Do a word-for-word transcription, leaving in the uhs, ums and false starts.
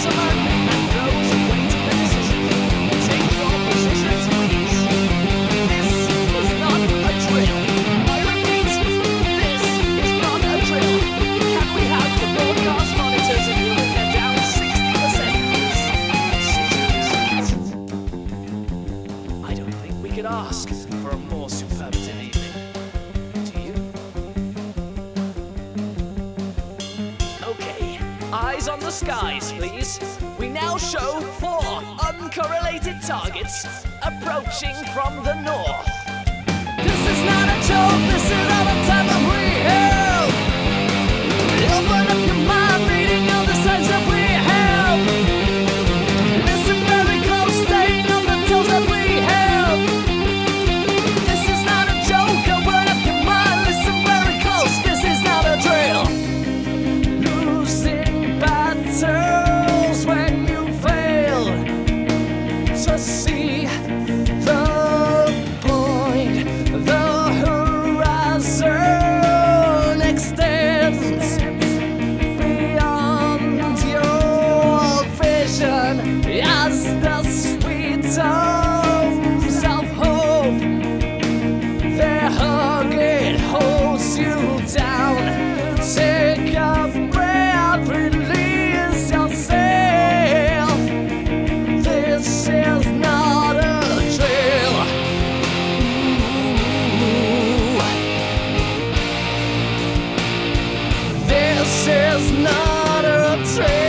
gentlemen and those awaiting a decision, take your positions, please. This is not a drill. I repeat, this is not a drill. Can we have the broadcast monitors in moving them down sixty percent, please? I don't think we could ask for a more superlative evening. Do you? Okay, eyes on the skies, please. We now show four uncorrelated targets approaching from the north. This is not a joke, this is all the time that we have. Open up your mind, reading all the signs that we have. Listen very close, staying on the toes that we have. This is not a joke, open up your mind, listen very close. This is not a drill. Losing battles when you fail to see the point. The horizon extends beyond your vision as the sweet tones of hope. Their hug, it holds you down. Take a breath, release yourself. This is not a drill. Ooh. This is not a drill.